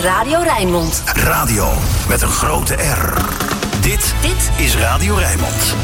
Radio Rijnmond. Radio met een grote R. Dit is Radio Rijnmond.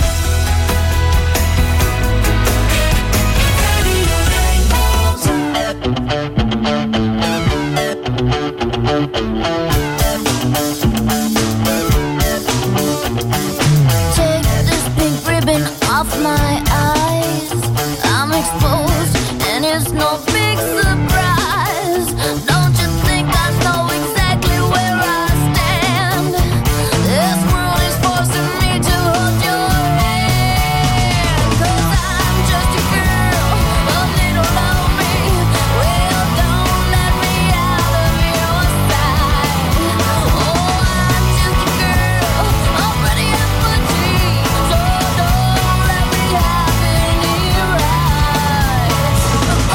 Take this pink ribbon off my eyes. I'm exposed and it's no big surprise. Don't you think I know exactly where I stand? This world is forcing me to hold your hand. 'Cause I'm just a girl, a little lonely. Well, don't let me out of your sight. Oh, I'm just a girl, already at my dreams. So don't let me have any rights. Oh,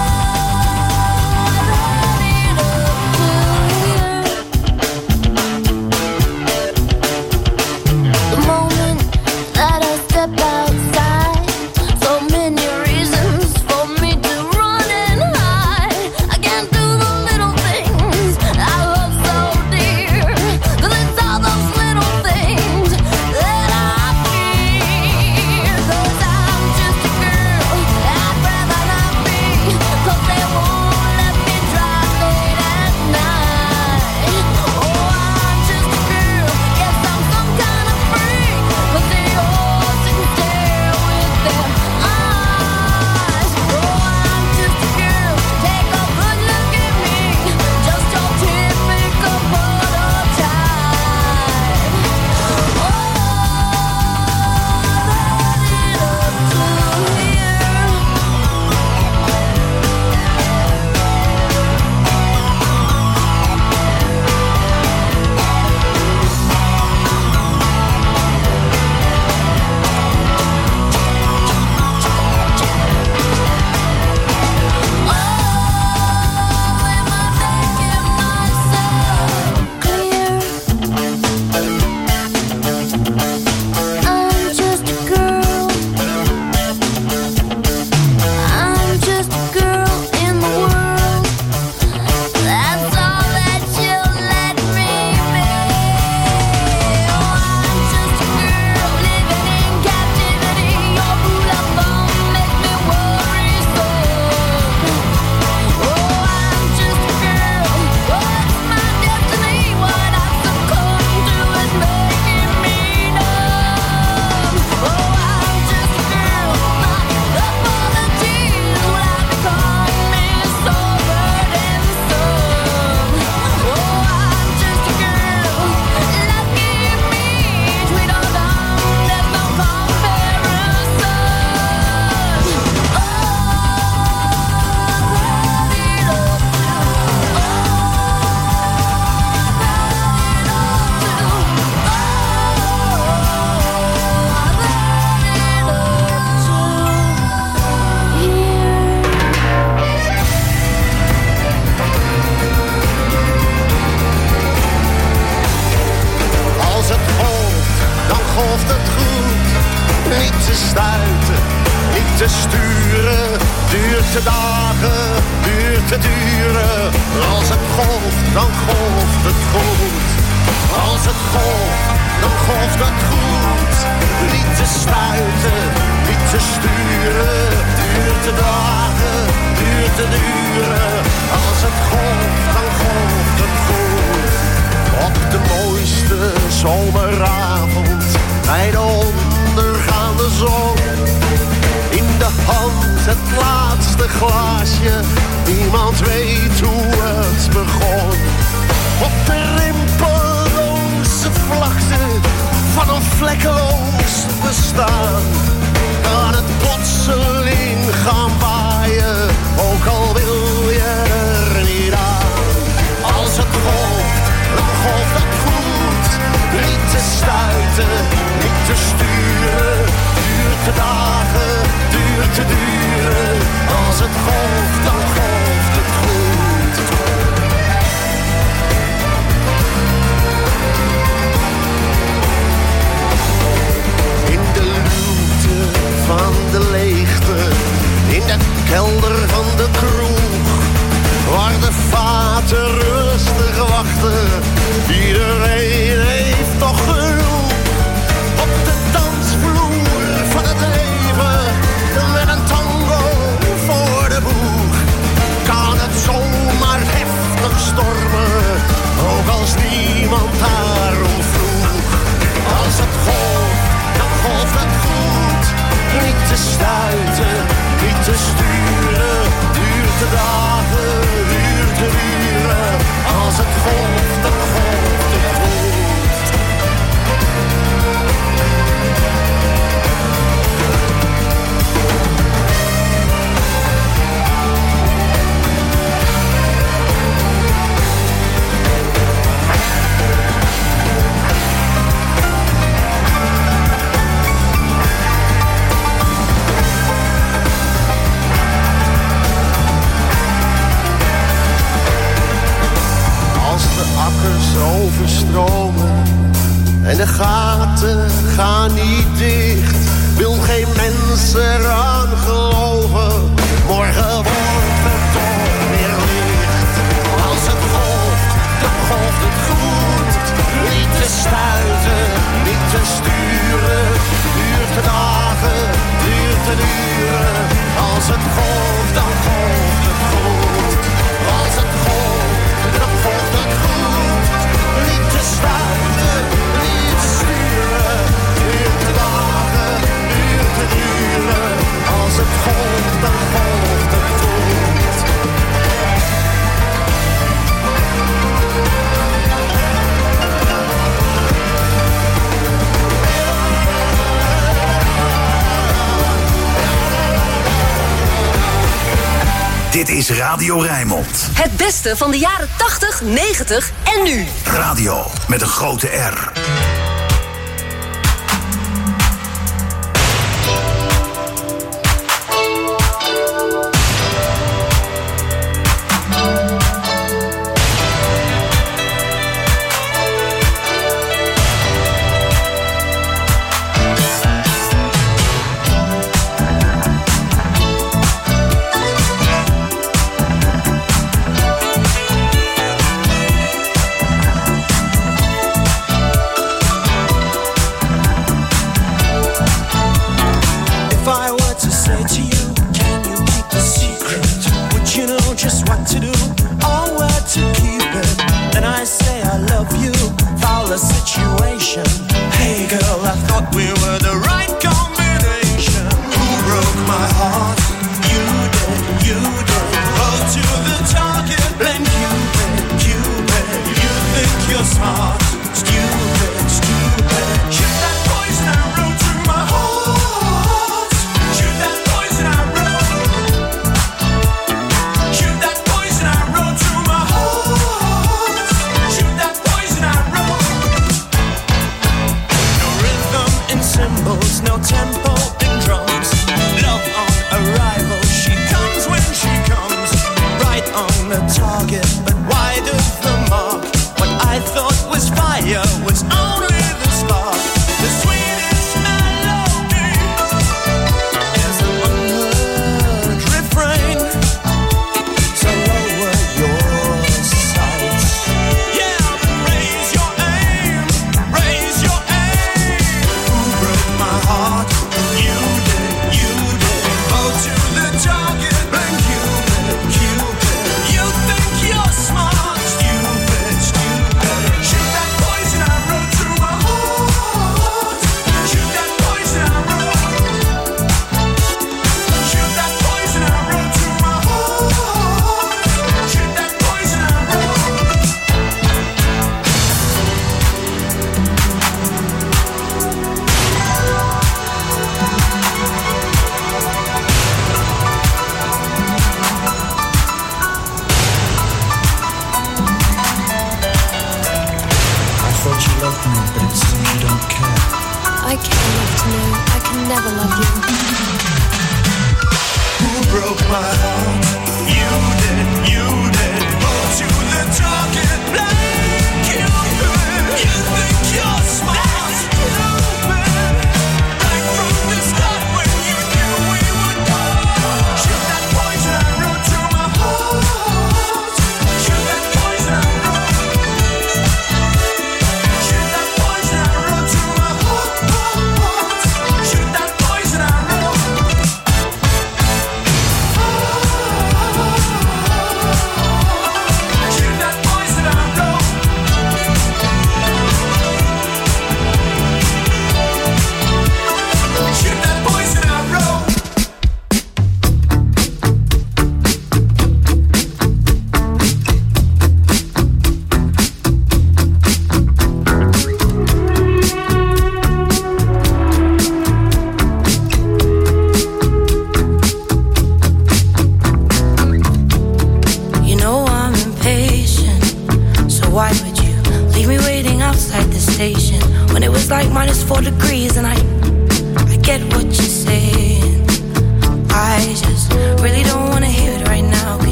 the moment that I step outside, so many reasons for me to run and hide. I can't do the little things I love so dear, 'cause it's all those little things that I fear. 'Cause I'm just a girl, I'd rather not be, 'cause they won't let me drive late at night. Oh, I'm just a girl, yes, I'm some kind of freak, 'cause they all sit and stare with their eyes. Oh, I'm just a girl, take a good look at me, just your typical prototype. Oh, I'm just a girl. I'm just a girl in the world. That's all that you'll let me be. Oh, I'm just a girl living in captivity. Your rule of thumb makes me worry so. Oh, I'm just a girl. What's my destiny? What I succumb to is making me numb. Oh, I'm just a girl. My apologies when I become me so burdensome. Oh, I'm just a girl. Lucky me, sweet or dumb, there's no comparison. Oh, Als het golft, dan golft het goed. Niet te stuiten, niet te sturen. Duurt te dagen, duurt te duren. Als het golft, dan golft het goed. Als het golft, dan golft het goed. Niet te stuiten, niet te sturen. Duurt te dagen, duurt te duren. Als het golft, dan golft het goed. Op de mooiste zomeravond, bij de ondergaande zon. In de hand het laatste glaasje, niemand weet hoe het begon. Op de rimpelloze vlakte van een vlekkeloos bestaan, kan het plotseling gaan waaien, ook al wil je er niet aan. Als het golft, dan golft het goed. Niet te stuiten, niet te sturen. Duurt te dagen, duurt te duren. Als het golft, dan golft het goed. te stuiten, niet te sturen. Duurt de dagen, duurt de uren. Als het golft, dan golft het goed. Akkers overstromen en de gaten gaan niet dicht. Wil geen mens eraan geloven, morgen wordt het toch weer licht. Als het golft, dan golft het goed. Niet te stuiten, niet te sturen. Duurt de dagen, duurt de uren. Als het golft, dan golft het goed. Als het golft, dan golft het goed. Niet te stuiten, niet te sturen. Duurt de dagen, duurt de uren. Als het golft, dan golft het goed. Dit is Radio Rijnmond. Het beste van de jaren 80, 90 en nu. Radio met een grote R.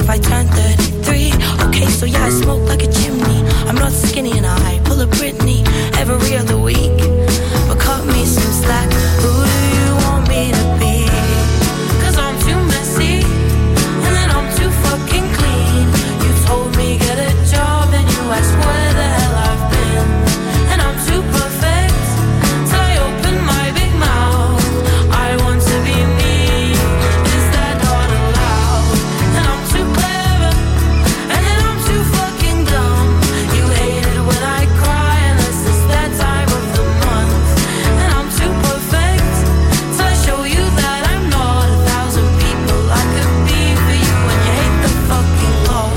if I turn 33. Okay, so yeah, I smoke like a chimney. I'm not skinny and I pull a Britney every other week. But cut me some slack. Who do you want me to be? 'Cause I'm too messy, and then I'm too fucking clean. You told me get a job, and you asked where the hell I've been. And I'm too perfect, so I open my big mouth. I want to be me. Is that not allowed? And I'm too clever, and then I'm too fucking dumb. You hate it when I cry, unless it's that time of the month. And I'm too perfect, so I show you that I'm not 1,000 people I could be for you. And you hate the fucking Lord.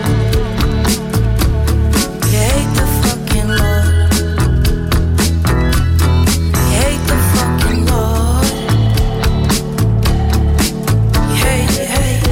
You hate the fucking Lord. You hate the fucking Lord. You hate, you hate.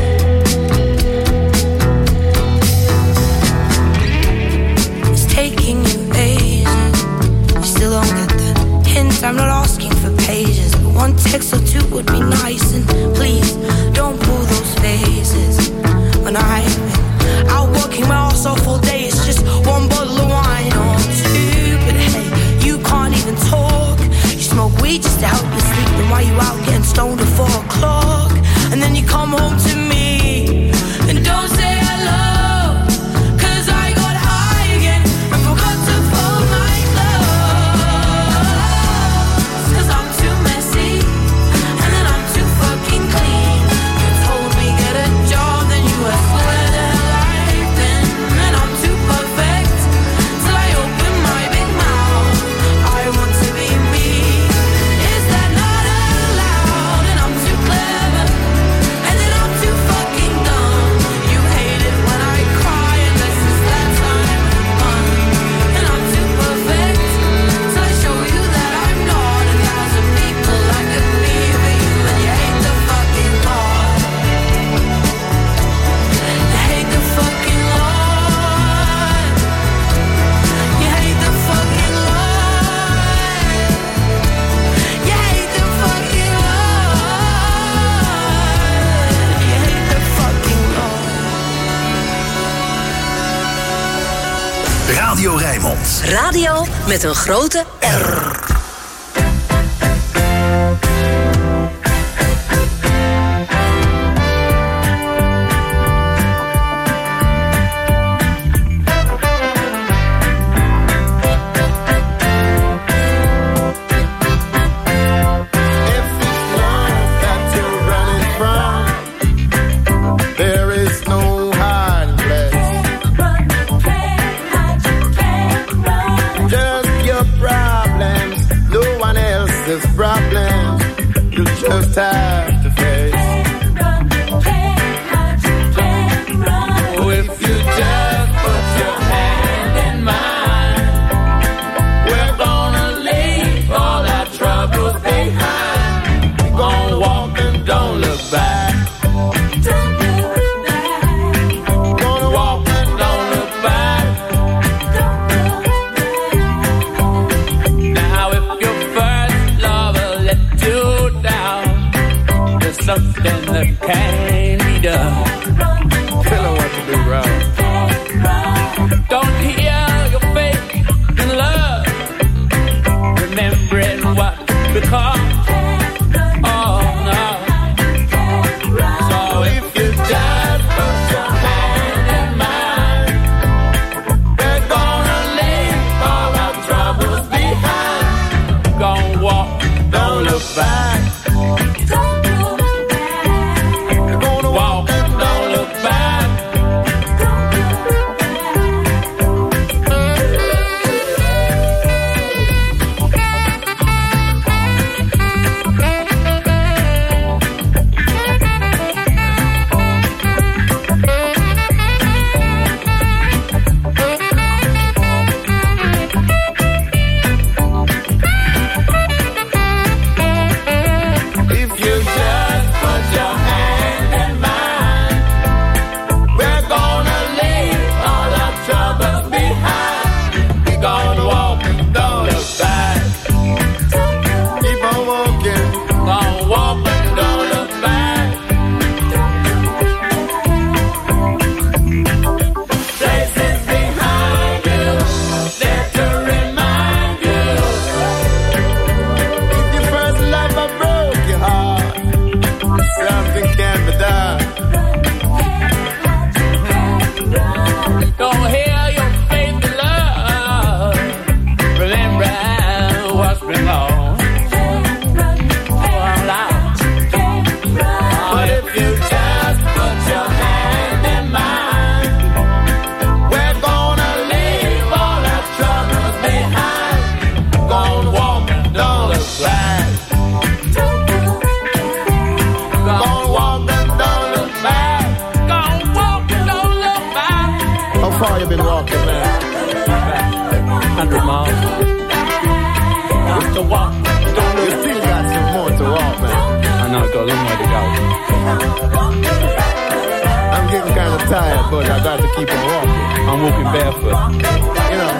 It's taking you ages. You still don't get the hint. I'm not asking for pages, but one text or two would be nice. And please don't pull those faces when I've been out working my ass off all day. It's just one bottle of wine or two, but hey, you can't even talk. You smoke weed just to help you sleep. Then why you out getting stoned at 4 o'clock? And then you come home to me and don't say hello. 'Cause I got high again and forgot to fold my clothes. 'Cause I'm too messy, and then I'm too fucking clean. You told me get a job, then you asked where the hell I've been. And I'm too perfect, till I open my big mouth. I want to be me. Is that not allowed? And I'm too clever, and then I'm too fucking dumb. You hate it when I cry, unless it's that time of the month. And I'm too perfect, till I show you that I'm not 1,000 people I could be for you. And you hate the fucking Lord. You hate the fucking Lord. You hate the fucking Lord. You hate the fucking Lord. You hate the fucking Lord. Radio Rijnmond. Radio met een grote R. Everyone that you're running from, there is no hiding place. Just your problems far you been walking, man? 100 miles. Just to walk. You still got some more to walk, man. I know, got a long way to go. I'm getting kind of tired, but I got to keep on walking. I'm walking barefoot. You know.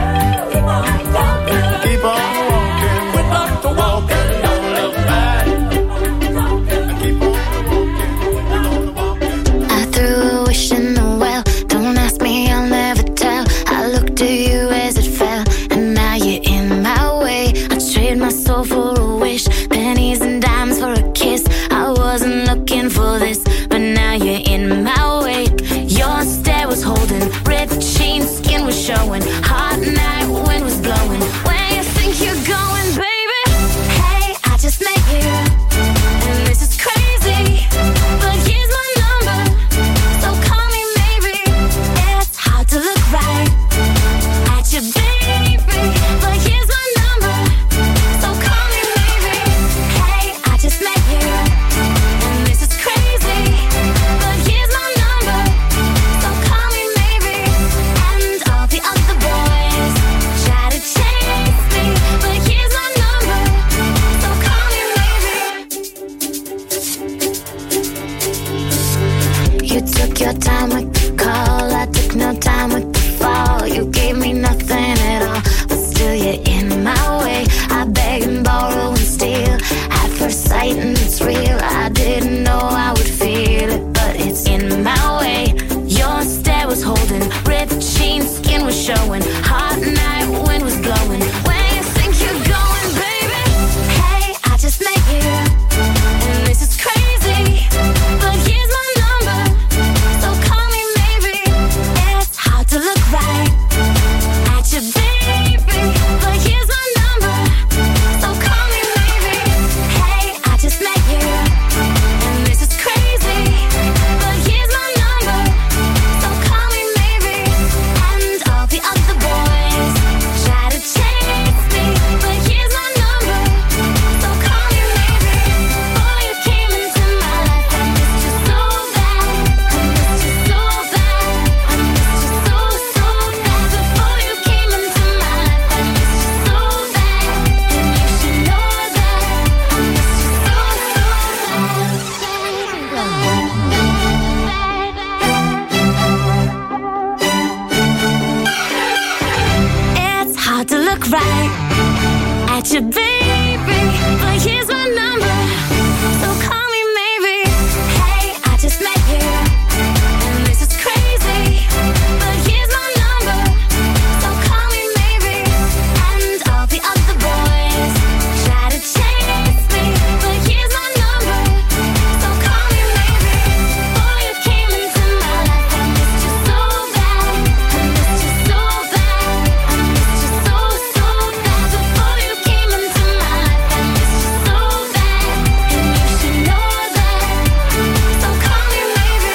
Keep on walking, we're not to walking, don't look back. Keep on walking. I threw a wish in the well. Don't ask me, I'll never tell. I looked at you as it fell, and now you're in my way. I trade my soul for a wish, pennies and dimes for a kiss. I wasn't looking for this, but now you're in my way. Your stare was holding, red jeans, skin was showing. Hot night, wind was blowing. Where you think you're going, baby? Hey, I just met you, and this is crazy, but here's my number, so call me maybe. It's hard to look right at you, baby, but here's my number, so call me maybe. Hey, I just met you, and this is crazy, but here's my number, so call me maybe. And all the other boys try to chase me, but here's my number, so call me maybe. You took your time with the call, I took no time with the fall. You gave me nothing at all, but still you're in my way. I beg and borrow and steal at first sight, and it's real. I didn't know I would feel it, but it's in my way. Your stare was holding, red jeans, skin was showing. Hot night, wind was blowing. Where you think you're going, baby? Hey, I just met you, and this is crazy, but here's my number, so call me maybe. It's hard to look right at you, baby, but here's my number, so call me maybe. Hey, I just met you, and this is crazy, but here's my number, so call me maybe. And all the other boys try to chase me, but here's my number, so call me maybe. Before you came into my life, I missed you so bad, I missed you so bad, I missed you so, so bad. Before you came into my life, I missed you so bad, and you should know that I missed you so, It's hard to look right at you, baby, but here's my number, so call me maybe. Hey, I just met you, and this is crazy, but here's my number, so call me maybe. And all the other boys try to chase me, but here's my number, so call me maybe. Before you came into my life, I missed you so bad, I missed you so bad, I missed you so, so bad. Before you came into my life, I missed you so bad, and you should know that, so call me maybe.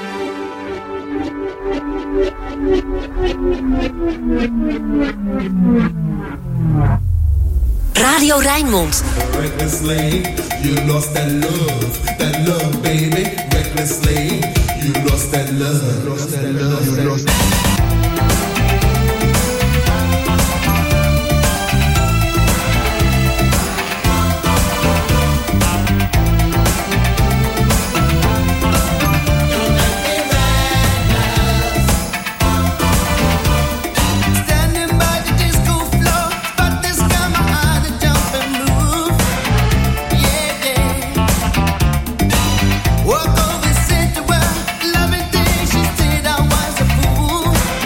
Radio Rijnmond. Recklessly, you lost that love, baby. Recklessly, you lost that love, you lost. Standing by the disco floor, but this time I had to jump and move. Yeah, yeah. Walk over, said to her, loving thing. She said I was a fool.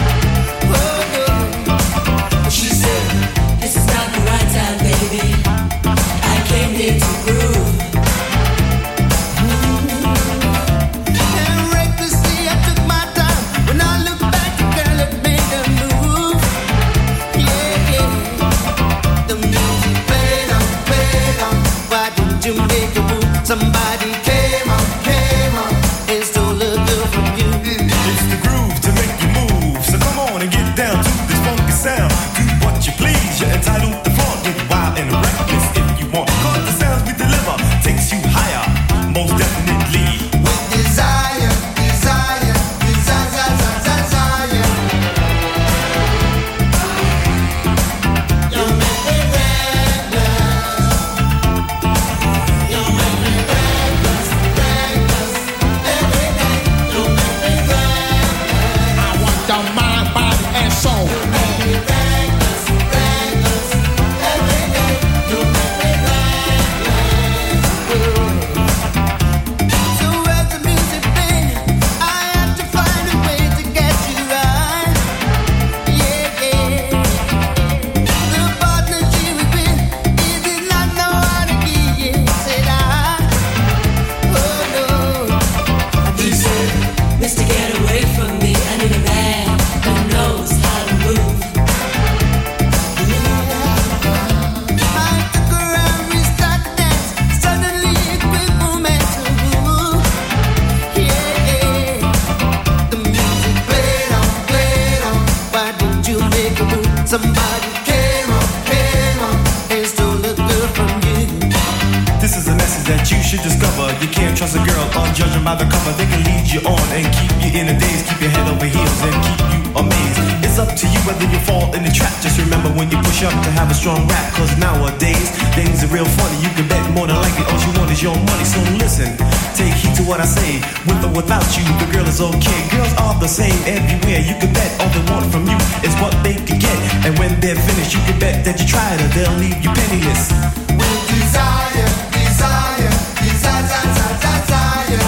trust a girl, judging by the cover. They can lead you on and keep you in a daze, keep your head over heels and keep you amazed. It's up to you whether you fall in the trap. Just remember when you push up to have a strong rap, cause nowadays things are real funny. You can bet more than likely all you want is your money. So listen, take heed to what I say. With or without you, the girl is okay. Girls are the same everywhere. You can bet all they want from you is what they can get. And when they're finished, you can bet that you tried her, they'll leave you penniless. With desire, desire, desire, desire, desire.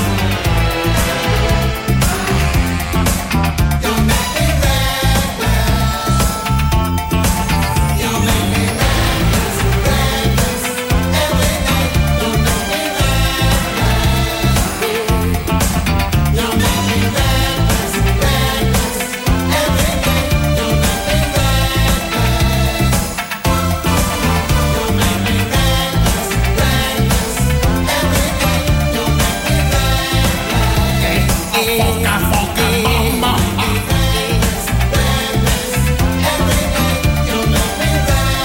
You make me reckless. You make me reckless, reckless. Every night you make me reckless. You make me reckless, reckless. Every day you make me reckless. You make me reckless, reckless. Every day you make me reckless. I fuck mama. Reckless, reckless. Every day you make me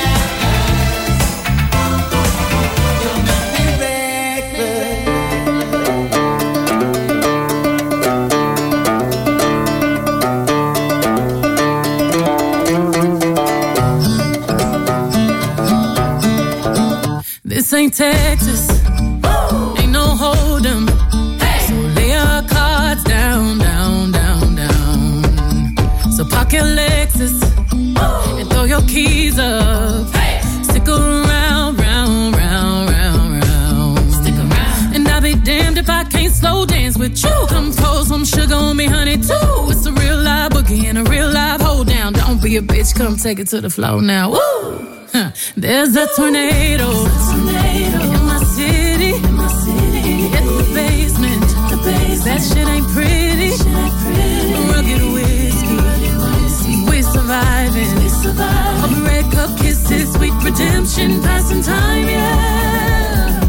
reckless. You make me This ain't Texas, ain't no hold'em. So lay your cards down, down, down, down. So park your Lexus and throw your keys up. Stick around, round, round, round, round. Stick around. And I'll be damned if I can't slow dance with you. Come pour some sugar on me, honey, too. It's a real live boogie and a real live hold down. Don't be a bitch, come take it to the floor now. Woo! Huh. There's a tornado in my city. Hit the basement. That shit ain't pretty. Rugged whiskey. We're surviving. All the red cup kisses, sweet redemption, passing time, yeah.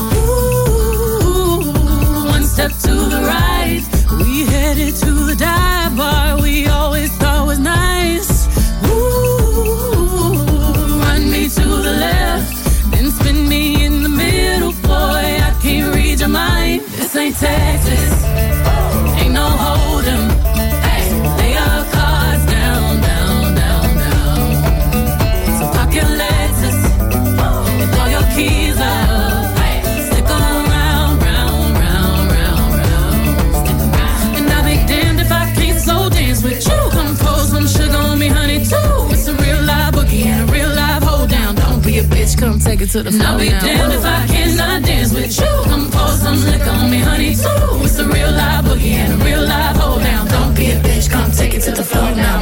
Ooh, one step to the right. We headed to the dive bar we always thought was nice. Ooh, run me to the left, then spin me in the middle, boy, I can't read your mind. This ain't Texas, ain't no hold'em. Lay your cards down, down, down, down. So park your Lexus and throw your keys up. Stick around, round, round, round, round. And I'll be damned if I can't slow dance with you. Come pour some sugar on me, honey, too. It's a real live boogie and a real live hold down. Don't be a bitch, come take it to the floor. I'll be damned if I cannot dance with you. Come pour some liquor on me, honey, too. It's a real live boogie and a real live hold down. Don't be a bitch, come take it to the floor now.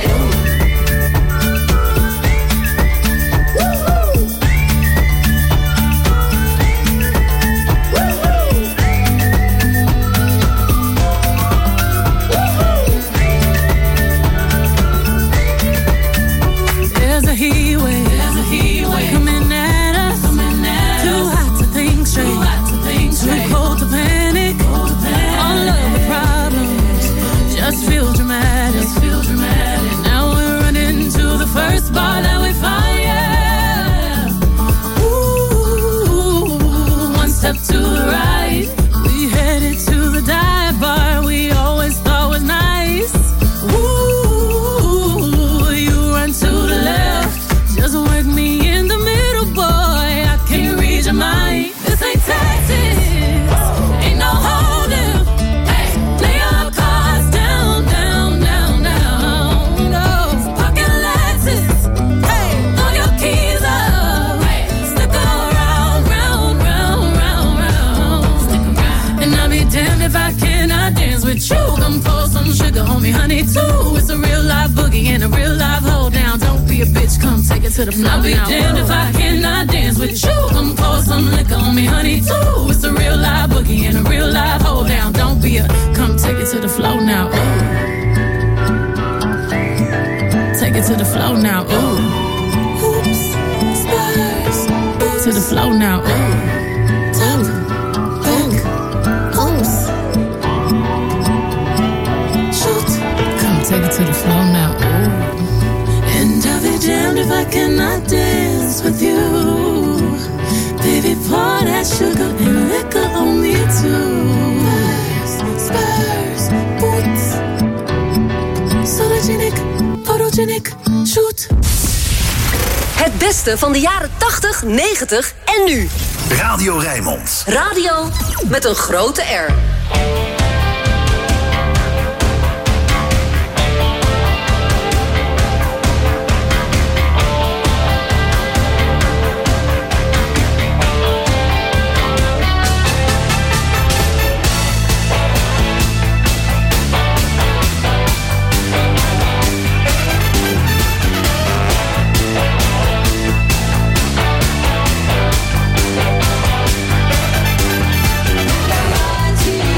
There's a heat wave coming at us. Too hot to think straight, too cold to panic. All of the problems just feel dramatic. Now we're running to the first bar that we find, yeah. Ooh, one step to the right. We headed to the dive bar we always thought was nice. Ooh, you run to the left, just work me in the middle, boy, I can't read your mind. This ain't Texas, ain't no hold'em. Lay your cards down, down, down, down. No, park your Lexus, throw your keys up. Stick around, round, round, round, round. And I'll be damned if I cannot dance with you. Come pour some sugar on me, honey, too. It's a real live boogie and a real live hold down. Don't be a bitch, come take it to the floor. I'll be damned if I cannot dance with you. Come pour some liquor on me, honey, too. It's a real live boogie and a real live hold down. Don't be a, come take it to the floor now. Ooh. Take it to the floor now. Ooh. Oops, spurs. To the floor now. Ooh. Top, back, oops. Shoot. Come take it to the floor now. Ooh. And I'll be damned if I cannot dance with you. Baby, pour that sugar and liquor on me too. Spurs, boots. Sologenic, photogenic, shoot. Het beste van de jaren 80, 90 en nu. Radio Rijnmond. Radio met een grote R. To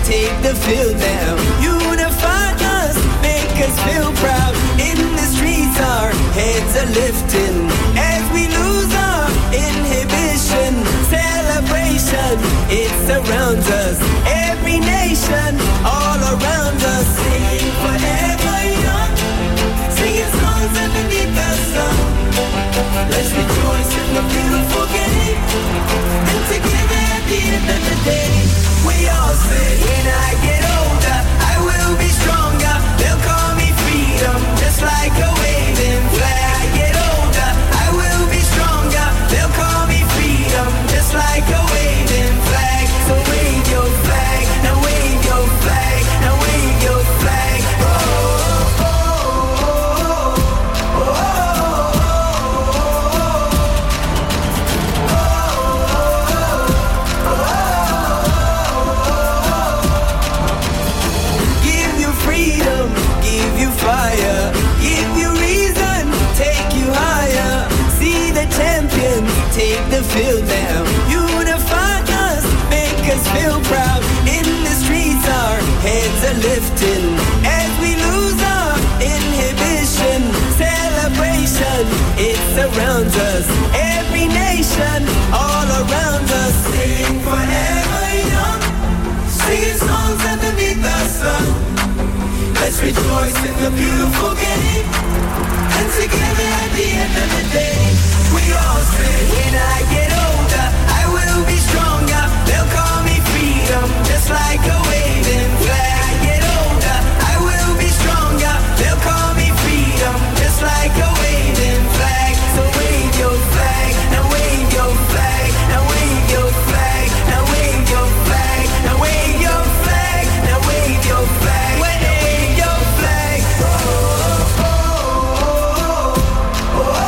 take the field now. Unify us, make us feel proud. In the streets our heads are lifting as we lose our inhibition. Celebration, it surrounds us. Every nation, all around us. Singing forever young, singing songs underneath the sun. Let's rejoice in the beautiful game, and together at the end of the day, we all say, when I get older, I will be stronger. They'll call me freedom, just like a waving flag. I get older, I will be stronger. They'll call me freedom, just like a waving flag. So wave your flag, now wave your flag, now wave your flag. Oh, oh, oh, oh, oh, give you freedom, give you fire, give you reason, take you higher. See the champions take the field now. Unify us, make us feel proud. In the streets our heads are lifting as we lose our inhibition. Celebration, it surrounds us. Every nation, all around us. Sing forever young, singing songs underneath the sun. Let's rejoice in the beautiful game, and together at the end of the day, we all say, when I get older, I will be stronger. They'll call me freedom, just like a waving flag. I get older, I will be stronger. They'll call me freedom, just like a waving flag. So wave your flag, now wave your flag, now wave your flag, now wave your flag, now wave your flag, now wave your flag, wave your flag. Oh, oh, oh, oh, oh,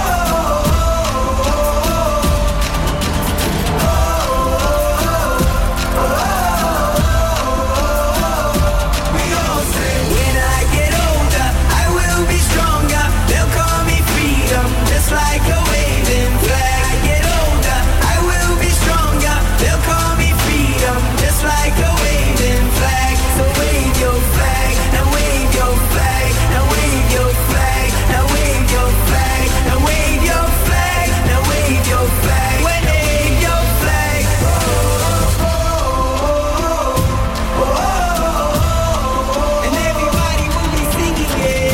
we all say, when I get older, I will be stronger. They'll call me freedom, just like a waving flag. I get older, I will be stronger. They'll call me freedom, just like a waving flag. So wave your flag, now wave your flag, now wave your flag, now wave your flag, now wave your flag, now wave your flag, wave your flag. Oh, oh, oh, oh, oh. And everybody will be singing it.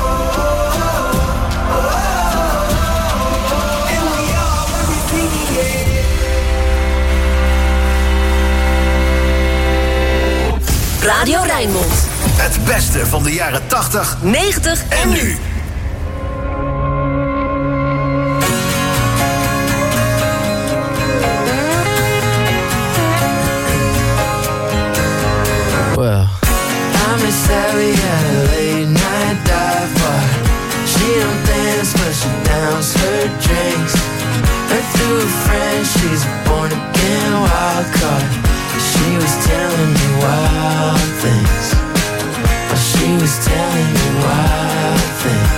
And we all will be singing it. Radio Rijnmond. Het beste van de jaren 80 90 en nu. Well, I miss Sally at a late night dive bar. She don't dance, but she downs her drinks. Her through a friend, she's a born again wild card. She was telling me wild things. She was telling me wild things.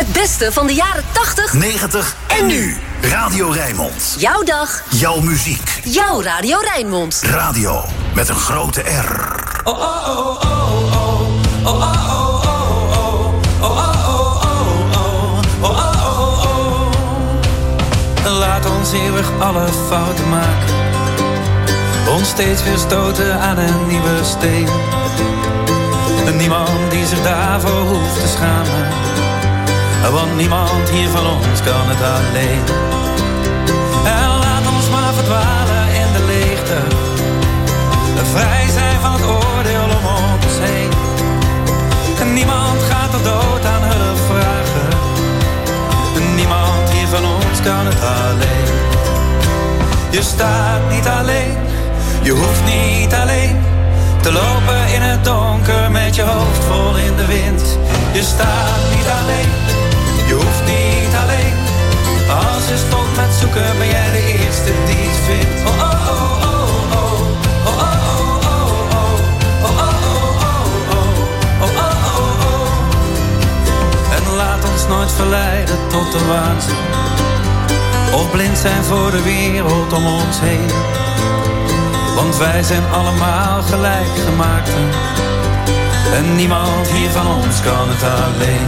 Het beste van de jaren 80, 90 en nu. Radio Rijnmond. Jouw dag. Jouw muziek. Jouw Radio Rijnmond. Radio met een grote R. Oh, oh, oh, oh, oh. Oh, oh, oh, oh, oh. Oh, oh, oh, oh, oh. Oh, oh, oh, oh. Laat ons eeuwig alle fouten maken. Ons steeds weer stoten aan een nieuwe steen. En niemand die zich daarvoor hoeft te schamen. Want niemand hier van ons kan het alleen. En laat ons maar verdwalen in de leegte. Vrij zijn van het oordeel om ons heen. En niemand gaat er dood aan hulp vragen. En niemand hier van ons kan het alleen. Je staat niet alleen. Je hoeft niet alleen te lopen in het donker met je hoofd vol in de wind. Je staat niet alleen. Je hoeft niet alleen. Als je stopt met zoeken ben jij de eerste die het vindt. Oh, oh, oh, oh, oh. Oh, oh, oh, oh, oh. Oh, oh, oh, oh, oh. Oh, oh, oh, oh. En laat ons nooit verleiden tot de waanzin. Of blind zijn voor de wereld om ons heen. Want wij zijn allemaal gelijk gemaakt. En niemand hier van ons kan het alleen.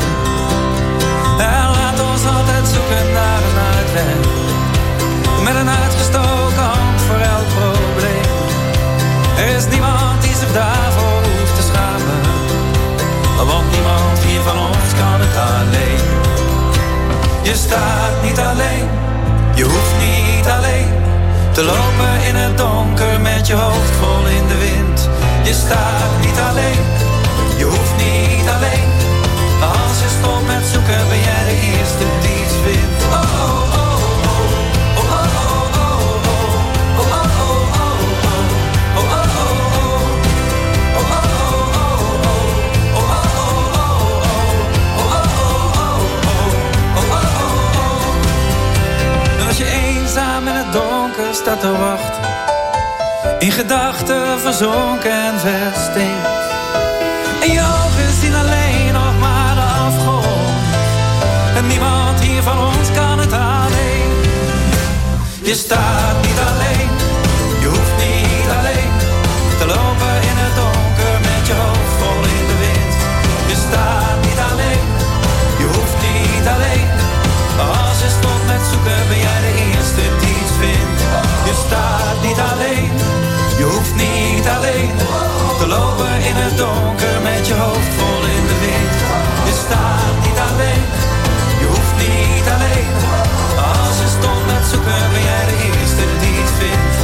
En laat ons altijd zoeken naar een uitweg. Met een uitgestoken hand voor elk probleem. Er is niemand die zich daarvoor hoeft te schamen. Want niemand hier van ons kan het alleen. Je staat niet alleen. Je hoeft niet alleen te lopen in het donker met je hoofd vol in de wind. Je staat niet alleen. Je hoeft niet alleen. Als je stopt met zoeken ben jij de eerste die het vindt. Oh, oh, oh, oh. Oh, oh, oh, oh, oh. Oh, oh, oh, oh, oh. Oh, oh, oh, oh. Oh, oh, oh, oh, oh. Oh, oh, oh, oh, oh. Oh, oh, oh, oh. Oh, oh, oh, oh. En als je eenzaam in het donker staat te wachten, in gedachten verzonken en versteend, en je ogen zien alleen nog maar de afgrond. En niemand hier van ons kan het alleen. Je staat niet alleen. Je hoeft niet alleen te lopen in het donker met je hoofd vol in de wind. Je staat niet alleen. Je hoeft niet alleen. Als je stopt met zoeken ben jij de eerste die het vindt. Je staat niet alleen. Je hoeft niet alleen te lopen in het donker met je hoofd vol in de wind. Je staat niet alleen. Je hoeft niet alleen. Als je stopt met zoeken ben jij de eerste die het vindt.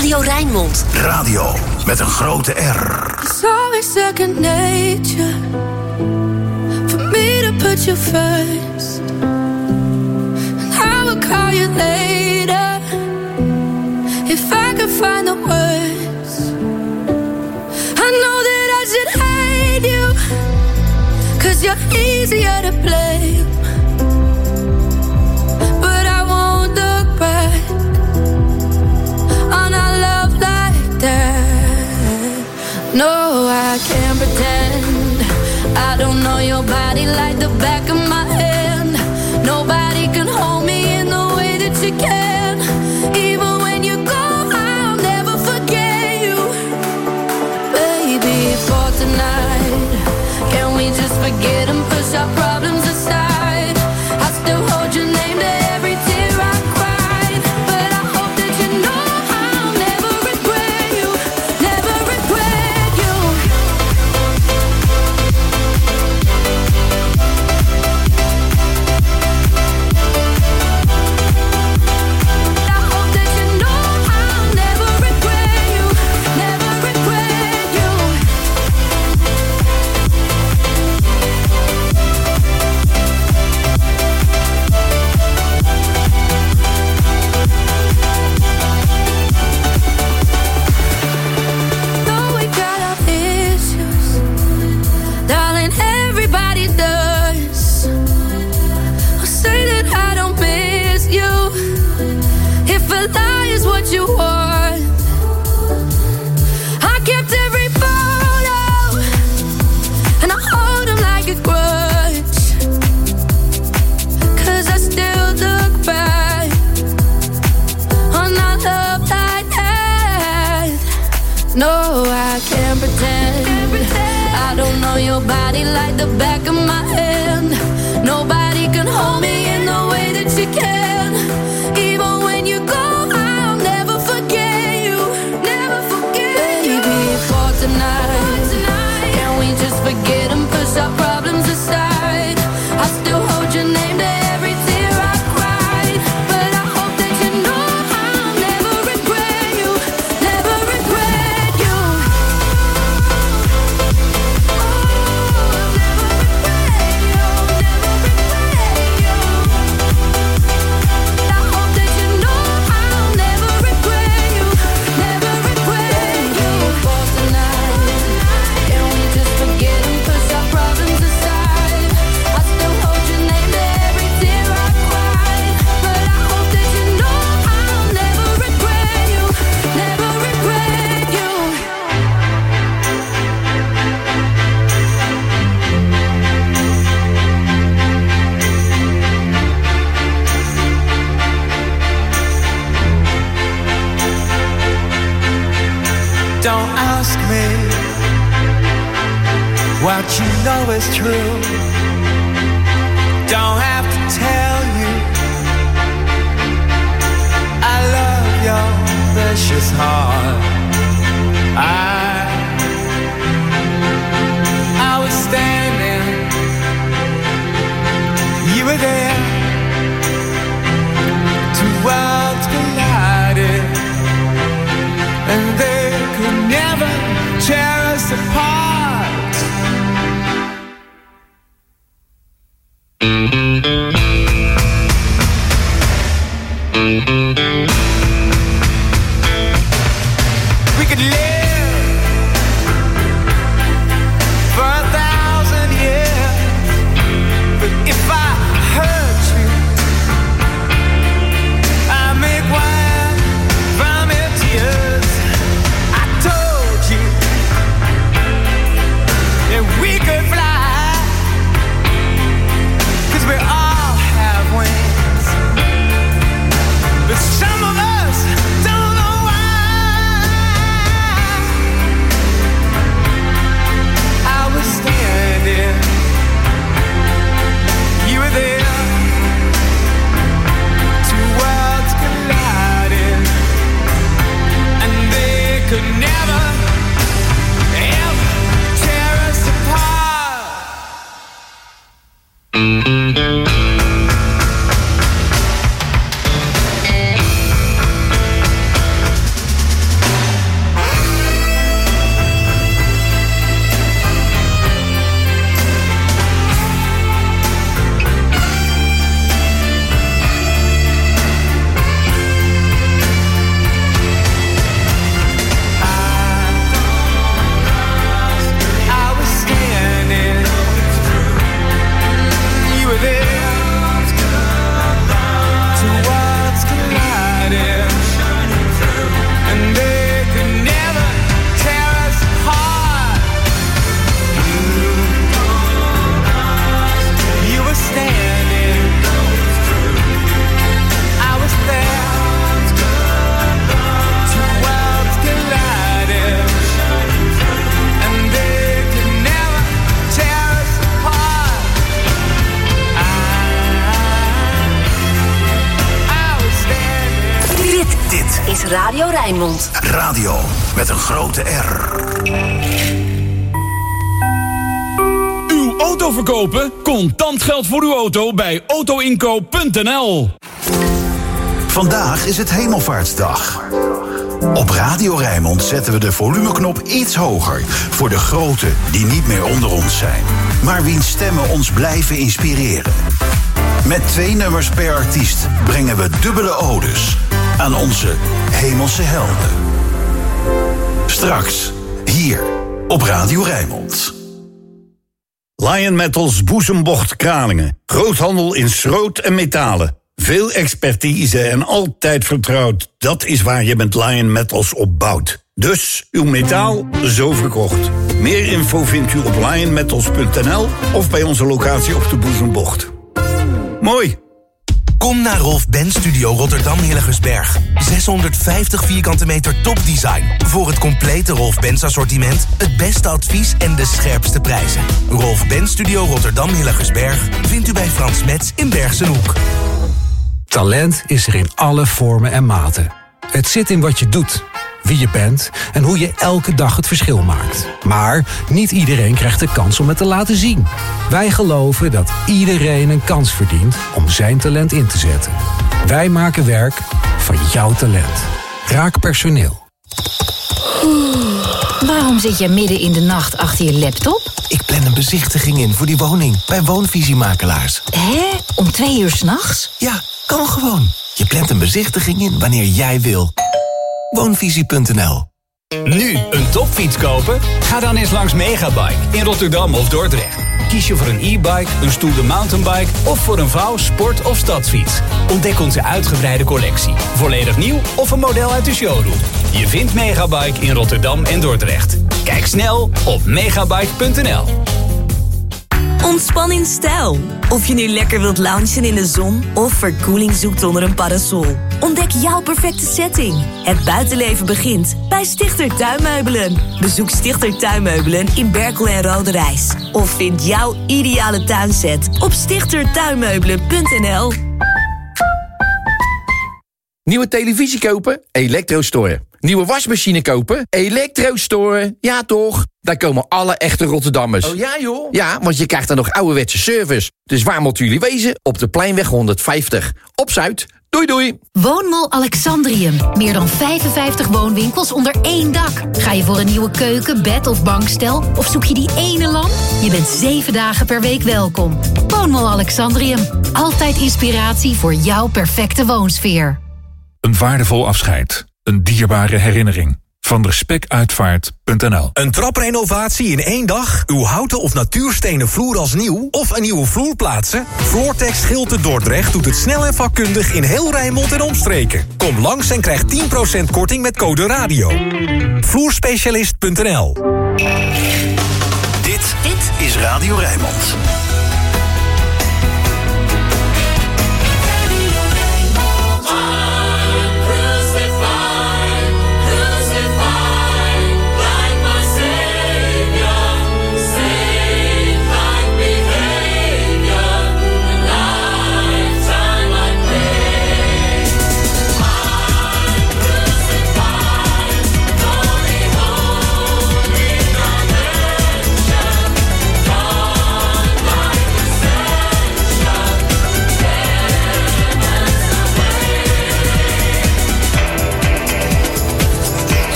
Radio Rijnmond. Radio met een grote R. It's always second nature for me to put you first. And I will call you later if I could find the words. I know that I should hate you, 'cause you're easier to blame. But I won't look back on our love like that. No, I can't pretend I don't know your body like the back of my hand. Nobody can hold me in the way that you can. Even when you go, I'll never forget you. Baby, for tonight, can we just forget and push our problems aside? I still hold your name to every tear I cried. But I hope that you know I'll never regret you. Never regret you. I hope that you know I'll never regret you. Never regret you. Though we got our issues, darling, everybody does. I'll say that I don't miss you. If a lie is what you want, I kept every photo and I hold them like a grudge. 'Cause I still look back on our love like that. No, I can't pretend I don't know your body like the back of my hand. Nobody can hold me in the way that you can. Even when you go, I'll never forget you. Never forget you. Baby, for tonight, can we just forget and push our problems aside? I still hold your name to every tear I cried. But I hope that you know I'll never regret you. Never regret you. I hope that you know I'll never regret you. Never regret you. For tonight, can we just forget and push our problems aside? I still hold your name to every tear I cried. But I hope that you know I'll never regret you. Never regret you. Don't ask me what you know is true. Don't have to tell you I love your precious heart. I was standing, you were there. Two worlds collided, and they could never tear us apart. We could live for 1,000 years, but if I hurt you, I make wine from your tears. I told you that we could fly, 'cause we're Radio Rijnmond. Radio met een grote R. Uw auto verkopen? Contant geld voor uw auto bij autoinkoop.nl. Vandaag is het Hemelvaartsdag. Op Radio Rijnmond zetten we de volumeknop iets hoger voor de groten die niet meer onder ons zijn, maar wiens stemmen ons blijven inspireren. Met 2 nummers per artiest brengen we dubbele odes aan onze hemelse helden. Straks, hier op Radio Rijnmond. Lion Metals Boezembocht Kralingen. Groothandel in schroot en metalen. Veel expertise en altijd vertrouwd. Dat is waar je met Lion Metals op bouwt. Dus uw metaal zo verkocht. Meer info vindt u op lionmetals.nl of bij onze locatie op de Boezembocht. Mooi. Kom naar Rolf Benz Studio Rotterdam Hilligersberg. 650 vierkante meter topdesign. Voor het complete Rolf Benz assortiment, het beste advies en de scherpste prijzen. Rolf Benz Studio Rotterdam Hilligersberg vindt u bij Frans Metz in Bergsenhoek. Talent is er in alle vormen en maten. Het zit in wat je doet, wie je bent en hoe je elke dag het verschil maakt. Maar niet iedereen krijgt de kans om het te laten zien. Wij geloven dat iedereen een kans verdient om zijn talent in te zetten. Wij maken werk van jouw talent. Raak personeel. Waarom zit je midden in de nacht achter je laptop? Ik plan een bezichtiging in voor die woning bij Woonvisiemakelaars. Hè? Om 2 uur 's nachts? Ja, kan gewoon. Je plant een bezichtiging in wanneer jij wil. Woonvisie.nl. Nu een topfiets kopen? Ga dan eens langs Megabike in Rotterdam of Dordrecht. Kies je voor een e-bike, een stoere mountainbike of voor een vouw, sport- of stadsfiets. Ontdek onze uitgebreide collectie. Volledig nieuw of een model uit de showroom. Je vindt Megabike in Rotterdam en Dordrecht. Kijk snel op megabike.nl. Ontspan in stijl. Of je nu lekker wilt loungen in de zon of verkoeling zoekt onder een parasol. Ontdek jouw perfecte setting. Het buitenleven begint bij Stichter Tuinmeubelen. Bezoek Stichter Tuinmeubelen in Berkel en Roderijs. Of vind jouw ideale tuinset op stichtertuinmeubelen.nl. Nieuwe televisie kopen? Elektrostore. Nieuwe wasmachine kopen? Elektrostore. Ja toch? Daar komen alle echte Rotterdammers. Oh ja joh? Ja, want je krijgt dan nog ouderwetse service. Dus waar moeten jullie wezen? Op de Pleinweg 150. Op Zuid. Doei doei. Woonmall Alexandrium. Meer dan 55 woonwinkels onder één dak. Ga je voor een nieuwe keuken, bed of bankstel? Of zoek je die ene lamp? Je bent 7 dagen per week welkom. Woonmall Alexandrium. Altijd inspiratie voor jouw perfecte woonsfeer. Een waardevol afscheid. Een dierbare herinnering. Van respectuitvaart.nl. Een traprenovatie in 1 dag? Uw houten of natuurstenen vloer als nieuw? Of een nieuwe vloer plaatsen? Floortex Schilte Dordrecht doet het snel en vakkundig in heel Rijnmond en omstreken. Kom langs en krijg 10% korting met code radio. Vloerspecialist.nl. Dit is Radio Rijnmond.